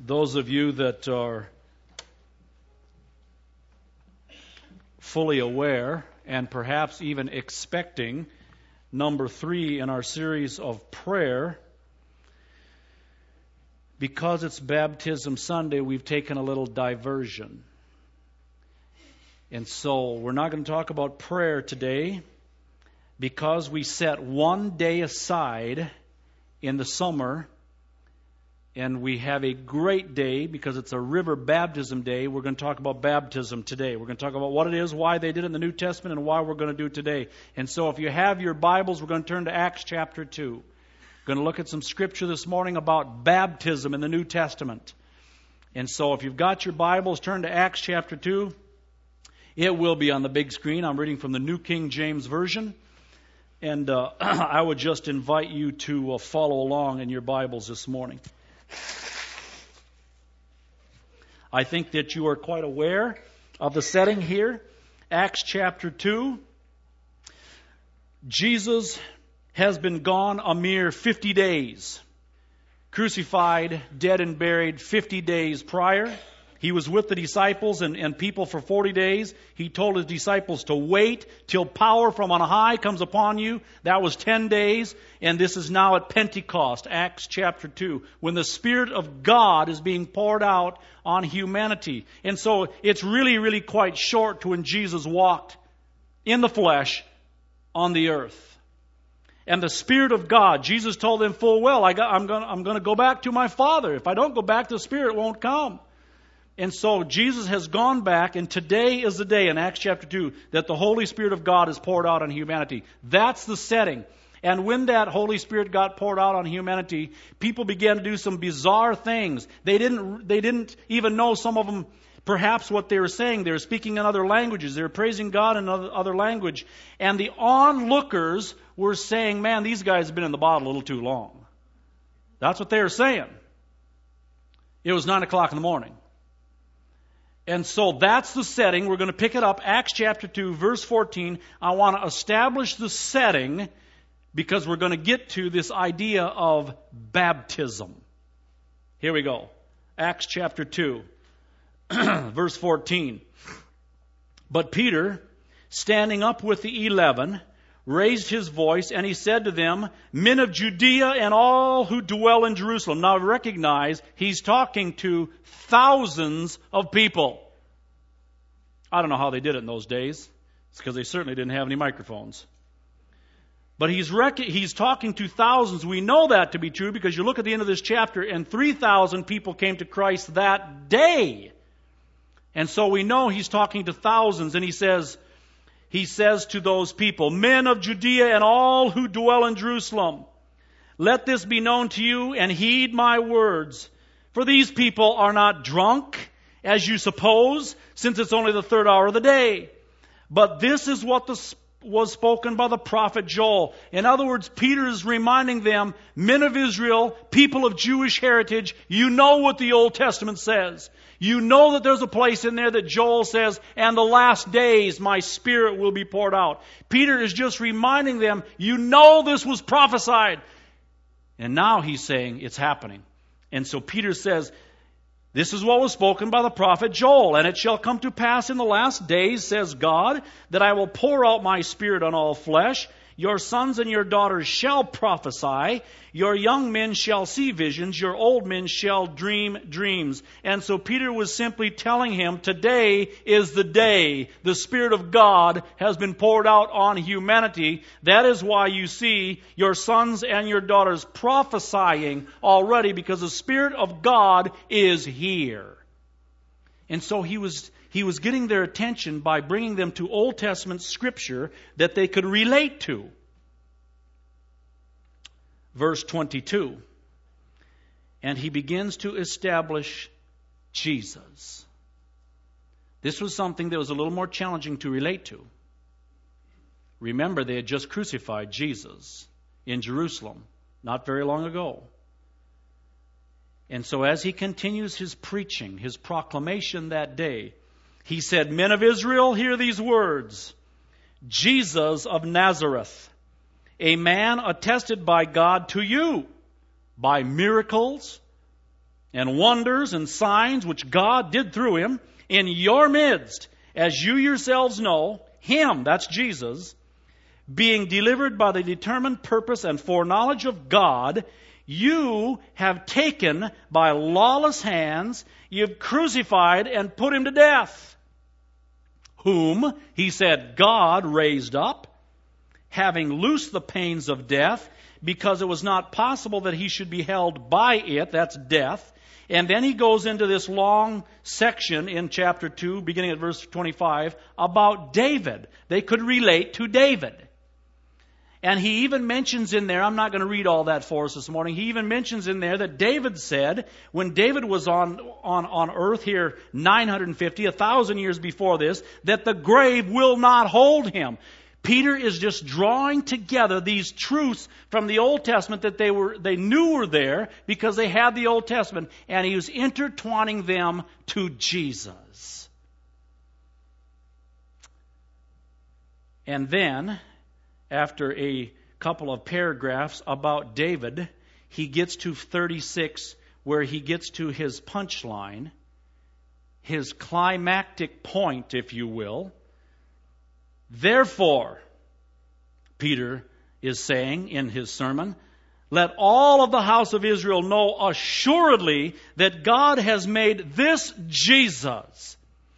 Those of you that are fully aware and perhaps even expecting number 3 in our series of prayer, because it's Baptism Sunday, we've taken a little diversion. And so we're not going to talk about prayer today because we set one day aside in the summer. And we have a great day because it's a river baptism day. We're going to talk about baptism today. We're going to talk about what it is, why they did it in the New Testament, and why we're going to do it today. And so if you have your Bibles, we're going to turn to Acts chapter 2. We're going to look at some scripture this morning about baptism in the New Testament. And so if you've got your Bibles, turn to Acts chapter 2. It will be on the big screen. I'm reading from the New King James Version. And I would just invite you to follow along in your Bibles this morning. I think that you are quite aware of the setting here. Acts chapter 2. Jesus has been gone a mere 50 days. Crucified, dead and buried 50 days prior. He was with the disciples and people for 40 days. He told his disciples to wait till power from on high comes upon you. That was 10 days. And this is now at Pentecost, Acts chapter 2, when the Spirit of God is being poured out on humanity. And so it's really, really quite short to when Jesus walked in the flesh on the earth. And the Spirit of God, Jesus told them full well, I'm going to go back to my Father. If I don't go back, the Spirit won't come. And so Jesus has gone back, and today is the day in Acts chapter 2 that the Holy Spirit of God is poured out on humanity. That's the setting. And when that Holy Spirit got poured out on humanity, people began to do some bizarre things. They didn't even know, some of them, perhaps what they were saying. They were speaking in other languages. They were praising God in other language. And the onlookers were saying, man, these guys have been in the bottle a little too long. That's what they were saying. It was 9 o'clock in the morning. And so that's the setting. We're going to pick it up. Acts chapter 2, verse 14. I want to establish the setting because we're going to get to this idea of baptism. Here we go. Acts chapter 2, verse 14. But Peter, standing up with the 11, raised his voice, and he said to them, men of Judea and all who dwell in Jerusalem. Now recognize, he's talking to thousands of people. I don't know how they did it in those days. It's because they certainly didn't have any microphones. But he's talking to thousands. We know that to be true because you look at the end of this chapter, and 3,000 people came to Christ that day. And so we know he's talking to thousands, and he says to those people, men of Judea and all who dwell in Jerusalem, let this be known to you and heed my words. For these people are not drunk, as you suppose, since it's only the third hour of the day. But this is what was spoken by the prophet Joel. In other words, Peter is reminding them, men of Israel, people of Jewish heritage, you know what the Old Testament says. You know that there's a place in there that Joel says, and the last days my Spirit will be poured out. Peter is just reminding them, you know this was prophesied. And now he's saying it's happening. And so Peter says, this is what was spoken by the prophet Joel. And it shall come to pass in the last days, says God, that I will pour out my Spirit on all flesh. Your sons and your daughters shall prophesy. Your young men shall see visions. Your old men shall dream dreams. And so Peter was simply telling him, today is the day the Spirit of God has been poured out on humanity. That is why you see your sons and your daughters prophesying already, because the Spirit of God is here. And so he was getting their attention by bringing them to Old Testament scripture that they could relate to. Verse 22. And he begins to establish Jesus. This was something that was a little more challenging to relate to. Remember, they had just crucified Jesus in Jerusalem not very long ago. And so as he continues his preaching, his proclamation that day, he said, men of Israel, hear these words. Jesus of Nazareth, a man attested by God to you by miracles and wonders and signs which God did through him in your midst, as you yourselves know, him, that's Jesus, being delivered by the determined purpose and foreknowledge of God, you have taken by lawless hands, you've crucified and put him to death, whom, he said, God raised up, having loosed the pains of death, because it was not possible that he should be held by it, that's death. And then he goes into this long section in chapter 2, beginning at verse 25, about David. They could relate to David. And he even mentions in there, I'm not going to read all that for us this morning, he even mentions in there that David said, when David was on earth here 950, 1,000 years before this, that the grave will not hold him. Peter is just drawing together these truths from the Old Testament that they knew were there because they had the Old Testament, and he was intertwining them to Jesus. And then, after a couple of paragraphs about David, he gets to 36, where he gets to his punchline, his climactic point, if you will. Therefore, Peter is saying in his sermon, let all of the house of Israel know assuredly that God has made this Jesus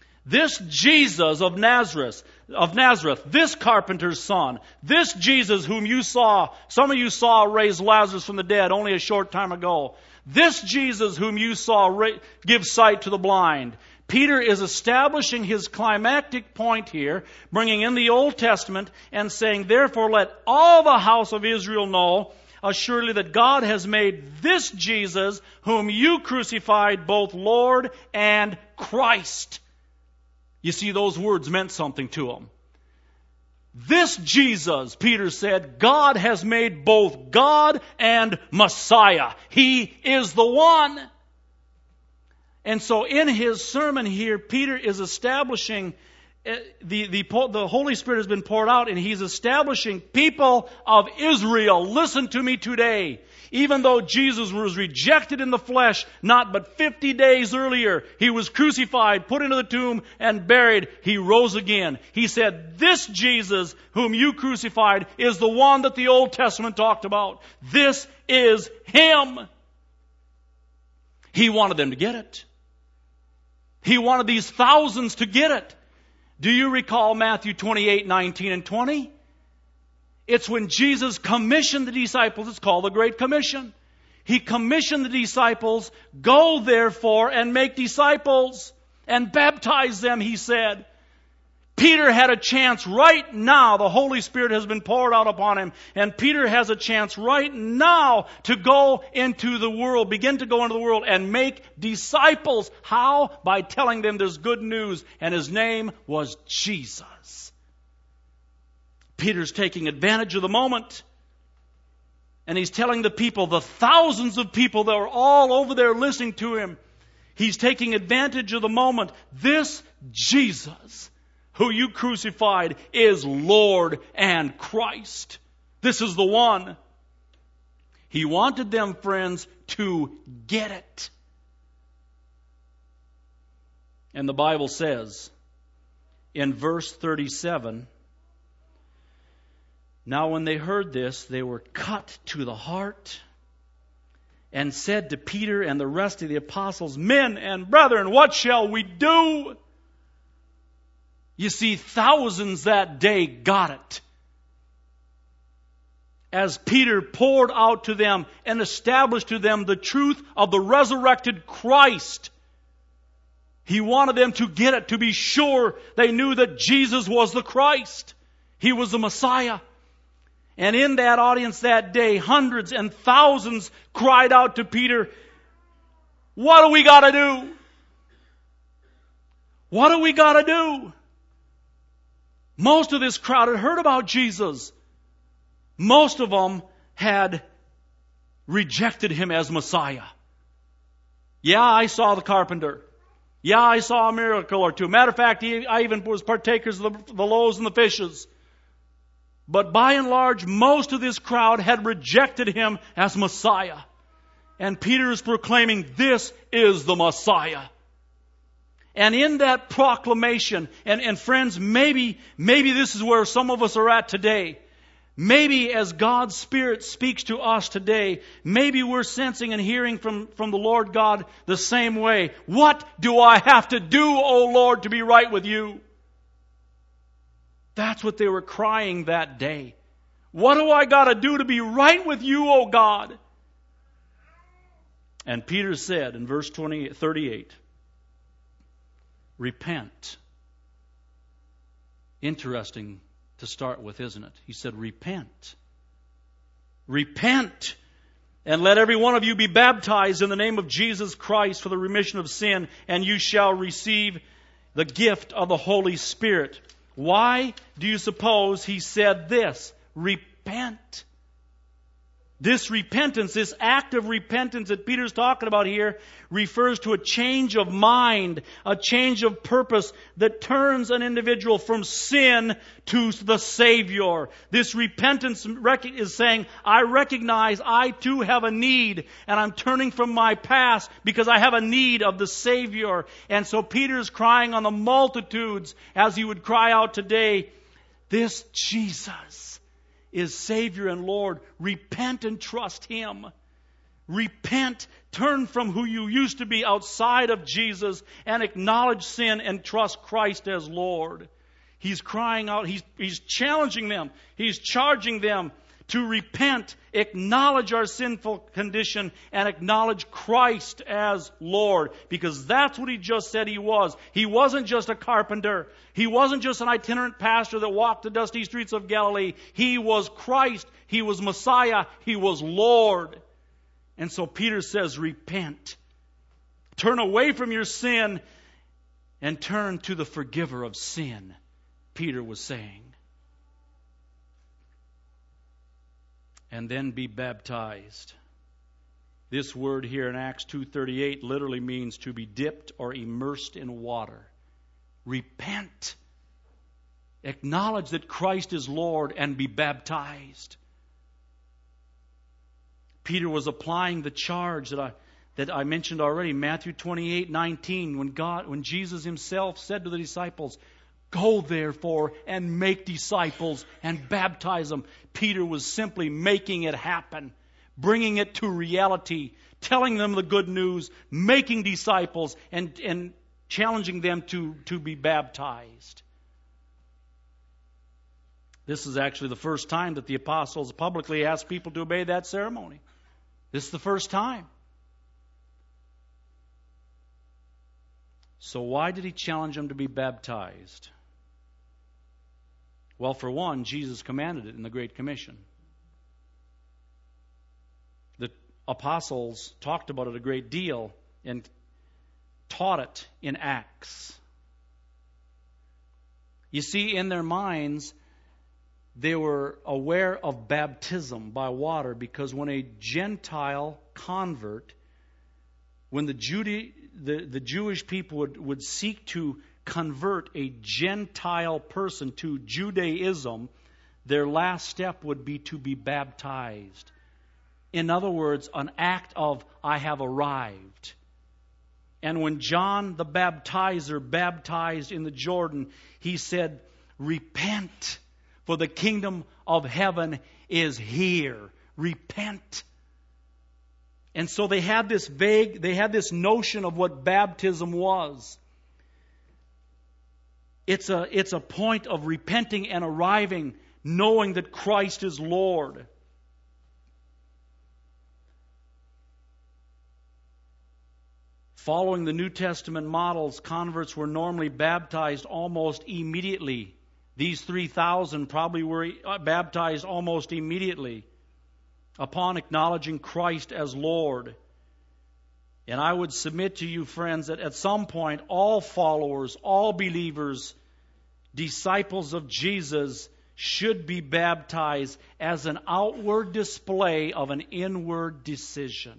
of Nazareth, this carpenter's son, this Jesus whom you saw, some of you saw raise Lazarus from the dead only a short time ago, this Jesus whom you saw give sight to the blind. Peter is establishing his climactic point here, bringing in the Old Testament and saying, therefore let all the house of Israel know assuredly that God has made this Jesus whom you crucified both Lord and Christ. You see, those words meant something to him. This Jesus, Peter said, God has made both God and Messiah. He is the one. And so in his sermon here, Peter is establishing, the Holy Spirit has been poured out, and he's establishing, people of Israel, listen to me today. Even though Jesus was rejected in the flesh, not but 50 days earlier, he was crucified, put into the tomb, and buried. He rose again. He said, this Jesus whom you crucified is the one that the Old Testament talked about. This is him. He wanted them to get it. He wanted these thousands to get it. Do you recall Matthew 28, 19 and 20? It's when Jesus commissioned the disciples. It's called the Great Commission. He commissioned the disciples, go therefore and make disciples and baptize them, he said. Peter had a chance right now. The Holy Spirit has been poured out upon him. And Peter has a chance right now to go into the world, begin to go into the world and make disciples. How? By telling them there's good news. And his name was Jesus. Peter's taking advantage of the moment. And he's telling the people, the thousands of people that are all over there listening to him, he's taking advantage of the moment. This Jesus who you crucified is Lord and Christ. This is the one. He wanted them, friends, to get it. And the Bible says in verse 37, now when they heard this, they were cut to the heart and said to Peter and the rest of the apostles, men and brethren, what shall we do? You see, thousands that day got it. As Peter poured out to them and established to them the truth of the resurrected Christ. He wanted them to get it, to be sure they knew that Jesus was the Christ. He was the Messiah. And in that audience that day, hundreds and thousands cried out to Peter, what do we got to do? What do we got to do? Most of this crowd had heard about Jesus. Most of them had rejected him as Messiah. Yeah, I saw the carpenter. Yeah, I saw a miracle or two. Matter of fact, I even was partakers of the loaves and the fishes. But by and large, most of this crowd had rejected him as Messiah. And Peter is proclaiming, this is the Messiah. And in that proclamation, and friends, maybe this is where some of us are at today. Maybe as God's Spirit speaks to us today, maybe we're sensing and hearing from the Lord God the same way. What do I have to do, O Lord, to be right with you? That's what they were crying that day. What do I got to do to be right with you, O God? And Peter said in verse 38, repent. Interesting to start with, isn't it? He said, repent. Repent, and let every one of you be baptized in the name of Jesus Christ for the remission of sin, and you shall receive the gift of the Holy Spirit. Why do you suppose he said this? Repent. This repentance, this act of repentance that Peter's talking about here, refers to a change of mind, a change of purpose that turns an individual from sin to the Savior. This repentance is saying, I recognize I too have a need, and I'm turning from my past because I have a need of the Savior. And so Peter's crying on the multitudes as he would cry out today, this Jesus is Savior and Lord. Repent and trust Him. Repent, turn from who you used to be outside of Jesus and acknowledge sin and trust Christ as Lord. He's crying out, he's challenging them, he's charging them to repent, acknowledge our sinful condition, and acknowledge Christ as Lord. Because that's what he just said he was. He wasn't just a carpenter. He wasn't just an itinerant pastor that walked the dusty streets of Galilee. He was Christ. He was Messiah. He was Lord. And so Peter says, repent. Turn away from your sin and turn to the forgiver of sin, Peter was saying. And then be baptized. This word here in Acts 2:38 literally means to be dipped or immersed in water. Repent. Acknowledge that Christ is Lord and be baptized. Peter was applying the charge that I mentioned already, Matthew 28:19, when Jesus himself said to the disciples, go therefore and make disciples and baptize them. Peter was simply making it happen, bringing it to reality, telling them the good news, making disciples, and challenging them to be baptized. This is actually the first time that the apostles publicly asked people to obey that ceremony. This is the first time. So why did he challenge them to be baptized? Well, for one, Jesus commanded it in the Great Commission. The apostles talked about it a great deal and taught it in Acts. You see, in their minds, they were aware of baptism by water because when a Gentile convert, when the Jewish people would seek to convert a Gentile person to Judaism, their last step would be to be baptized. In other words, an act of, I have arrived. And when John the Baptizer baptized in the Jordan, he said, repent, for the kingdom of heaven is here. Repent. And so they had this notion of what baptism was. It's a point of repenting and arriving, knowing that Christ is Lord. Following the New Testament models, converts were normally baptized almost immediately. These 3,000 probably were baptized almost immediately upon acknowledging Christ as Lord. And I would submit to you, friends, that at some point, all followers, all believers, disciples of Jesus should be baptized as an outward display of an inward decision.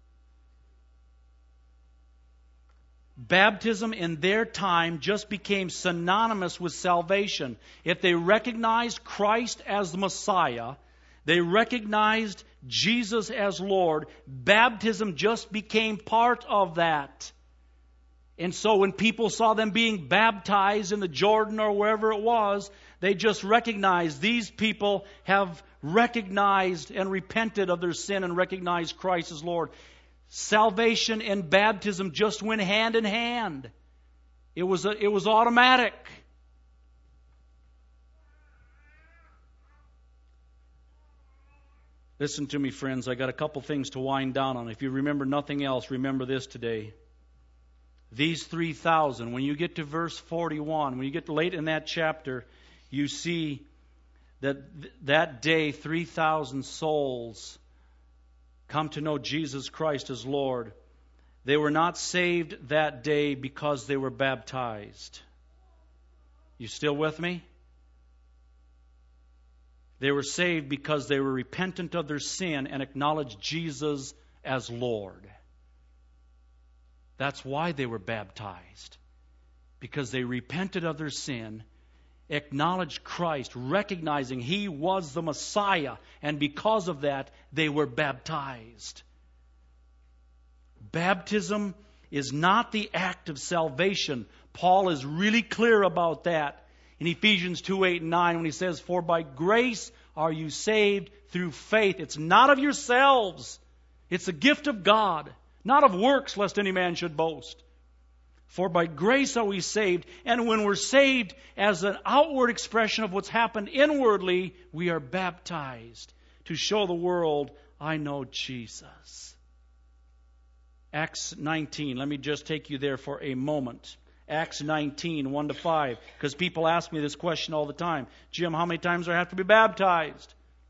Baptism in their time just became synonymous with salvation. If they recognized Christ as the Messiah, they recognized Jesus as Lord, baptism just became part of that. And so when people saw them being baptized in the Jordan or wherever it was, they just recognized these people have recognized and repented of their sin and recognized Christ as Lord. Salvation and baptism just went hand in hand. It was automatic. Listen to me, friends. I got a couple things to wind down on. If you remember nothing else, remember this today. These 3,000, when you get to verse 41, when you get late in that chapter, you see that that day 3,000 souls come to know Jesus Christ as Lord. They were not saved that day because they were baptized. You still with me? They were saved because they were repentant of their sin and acknowledged Jesus as Lord. That's why they were baptized. Because they repented of their sin, acknowledged Christ, recognizing He was the Messiah, and because of that, they were baptized. Baptism is not the act of salvation. Paul is really clear about that in Ephesians 2:8-9 when he says, "For by grace are you saved through faith." It's not of yourselves. It's a gift of God, not of works, lest any man should boast. For by grace are we saved, and when we're saved as an outward expression of what's happened inwardly, we are baptized to show the world, I know Jesus. Acts 19, let me just take you there for a moment. Acts 19, 1-5, because people ask me this question all the time. Jim, how many times do I have to be baptized?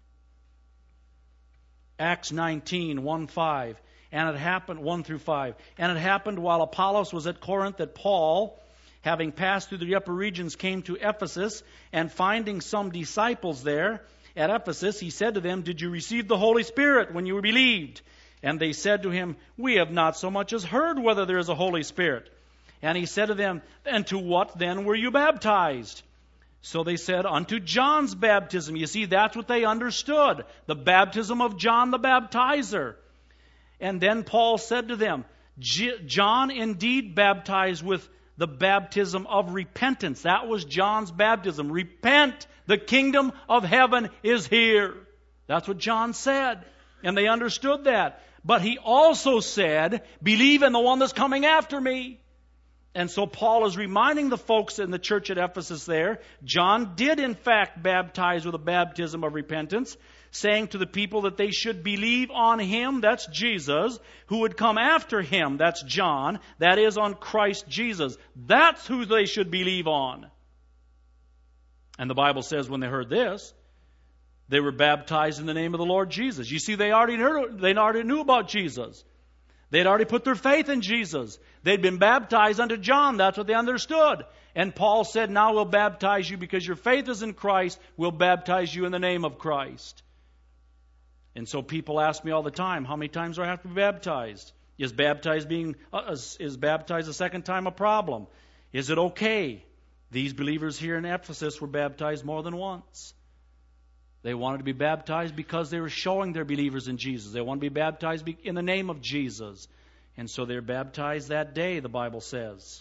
Acts 19, 1-5. And it happened, 1-5. And it happened while Apollos was at Corinth that Paul, having passed through the upper regions, came to Ephesus, and finding some disciples there at Ephesus, he said to them, "Did you receive the Holy Spirit when you believed?" And they said to him, "We have not so much as heard whether there is a Holy Spirit." And he said to them, "And to what then were you baptized?" So they said, "Unto John's baptism." You see, that's what they understood. The baptism of John the Baptizer. And then Paul said to them, "John indeed baptized with the baptism of repentance." That was John's baptism. Repent, the kingdom of heaven is here. That's what John said. And they understood that. But he also said, "Believe in the one that's coming after me." And so Paul is reminding the folks in the church at Ephesus there, John did in fact baptize with a baptism of repentance, saying to the people that they should believe on Him, that's Jesus, who would come after Him, that's John, that is on Christ Jesus. That's who they should believe on. And the Bible says when they heard this, they were baptized in the name of the Lord Jesus. You see, they already knew about Jesus. They'd already put their faith in Jesus. They'd been baptized unto John. That's what they understood. And Paul said, "Now we'll baptize you because your faith is in Christ. We'll baptize you in the name of Christ." And so people ask me all the time, how many times do I have to be baptized? Is baptized a second time a problem? Is it okay? These believers here in Ephesus were baptized more than once. They wanted to be baptized because they were showing they're believers in Jesus. They want to be baptized in the name of Jesus. And so they're baptized that day, the Bible says.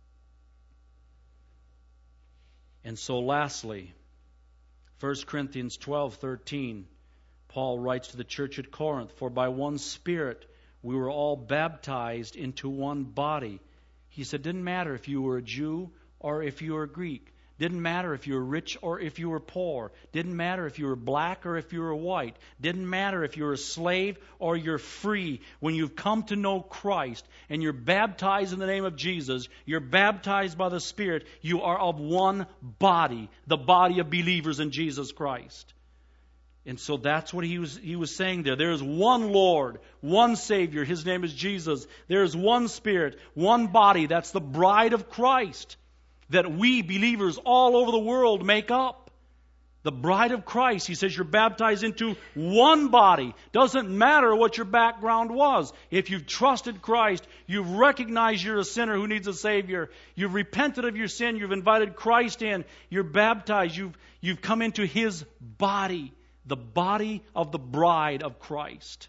And so lastly, 1 Corinthians 12:13, Paul writes to the church at Corinth, "For by one Spirit we were all baptized into one body." He said, didn't matter if you were a Jew or if you were a Greek. Didn't matter if you were rich or if you were poor. Didn't matter if you were black or if you were white. Didn't matter if you were a slave or you're free. When you've come to know Christ and you're baptized in the name of Jesus, you're baptized by the Spirit, you are of one body, the body of believers in Jesus Christ. And so that's what he was saying there. There is one Lord, one Savior. His name is Jesus. There is one Spirit, one body. That's the bride of Christ that we believers all over the world make up. The bride of Christ. He says you're baptized into one body. Doesn't matter what your background was. If you've trusted Christ, you've recognized you're a sinner who needs a Savior. You've repented of your sin. You've invited Christ in. You're baptized. You've come into His body. the body of the bride of Christ.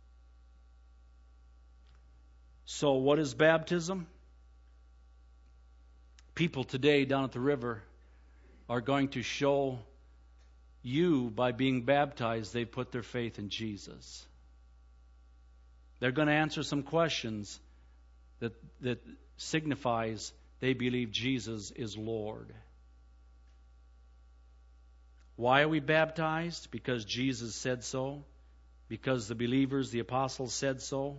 So what is baptism? People today down at the river are going to show you, by being baptized, they put their faith in Jesus. They're going to answer some questions that signifies they believe Jesus is Lord. Why are we baptized? Because Jesus said so. Because the believers, the apostles, said so.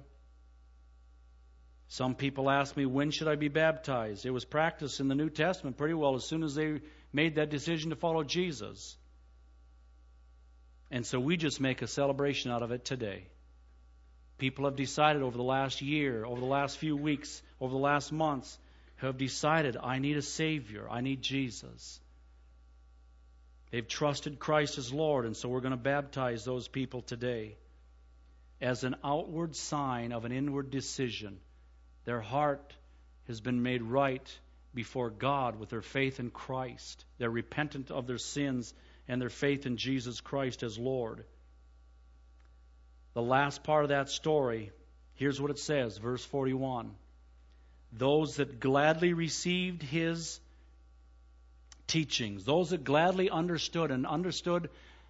Some people ask me, when should I be baptized? It was practiced in the New Testament pretty well as soon as they made that decision to follow Jesus. And so we just make a celebration out of it today. People have decided over the last year, over the last few weeks, over the last months, have decided, I need a Savior. I need Jesus. They've trusted Christ as Lord, and so we're going to baptize those people today as an outward sign of an inward decision. Their heart has been made right before God with their faith in Christ. They're repentant of their sins and their faith in Jesus Christ as Lord. The last part of that story, here's what it says, verse 41. Those that gladly received His teachings, those that gladly understood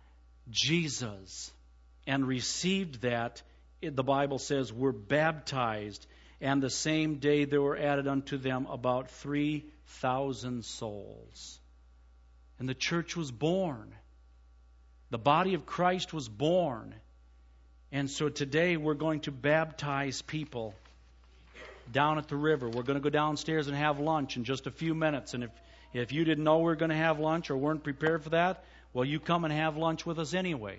Jesus and received that, the Bible says, were baptized. And the same day there were added unto them about 3,000 souls. And the church was born. The body of Christ was born. And so today we're going to baptize people down at the river. We're going to go downstairs and have lunch in just a few minutes. And if you didn't know we were going to have lunch or weren't prepared for that, well, you come and have lunch with us anyway.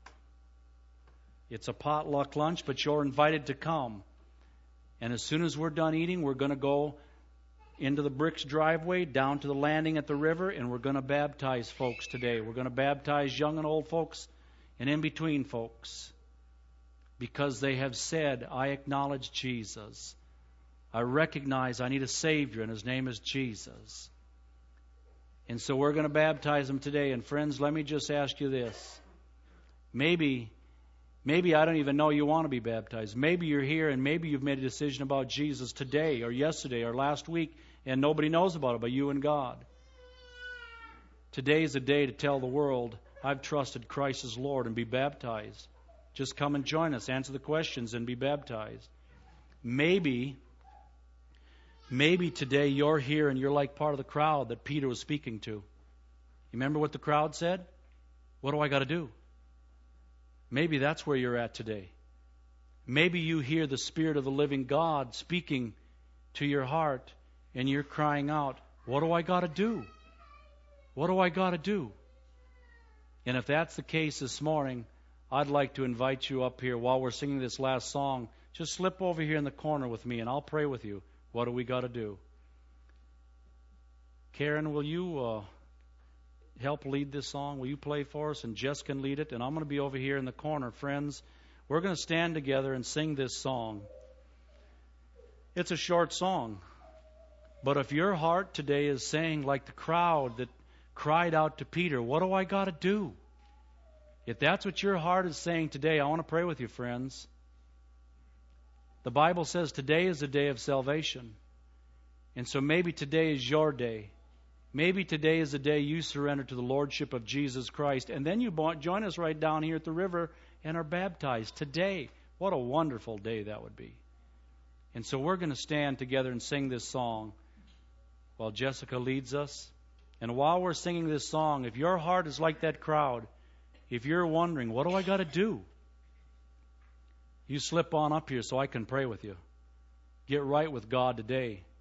It's a potluck lunch, but you're invited to come. And as soon as we're done eating, we're going to go into the Bricks driveway, down to the landing at the river, and we're going to baptize folks today. We're going to baptize young and old folks and in-between folks because they have said, I acknowledge Jesus. I recognize I need a Savior, and His name is Jesus. And so we're going to baptize them today. And friends, let me just ask you this. Maybe I don't even know you want to be baptized. Maybe you're here and maybe you've made a decision about Jesus today or yesterday or last week and nobody knows about it but you and God. Today is a day to tell the world, I've trusted Christ as Lord, and be baptized. Just come and join us, answer the questions, and be baptized. Maybe today you're here and you're like part of the crowd that Peter was speaking to. You remember what the crowd said? What do I got to do? Maybe that's where you're at today. Maybe you hear the Spirit of the living God speaking to your heart and you're crying out, what do I got to do? What do I got to do? And if that's the case this morning, I'd like to invite you up here while we're singing this last song. Just slip over here in the corner with me and I'll pray with you. What do we got to do? Karen, will you help lead this song? Will you play for us? And Jess can lead it. And I'm going to be over here in the corner. Friends, we're going to stand together and sing this song. It's a short song. But if your heart today is saying, like the crowd that cried out to Peter, what do I got to do? If that's what your heart is saying today, I want to pray with you, friends. The Bible says today is the day of salvation. And so maybe today is your day. Maybe today is the day you surrender to the Lordship of Jesus Christ. And then you join us right down here at the river and are baptized today. What a wonderful day that would be. And so we're going to stand together and sing this song while Jessica leads us. And while we're singing this song, if your heart is like that crowd, if you're wondering, what do I got to do? You slip on up here so I can pray with you. Get right with God today.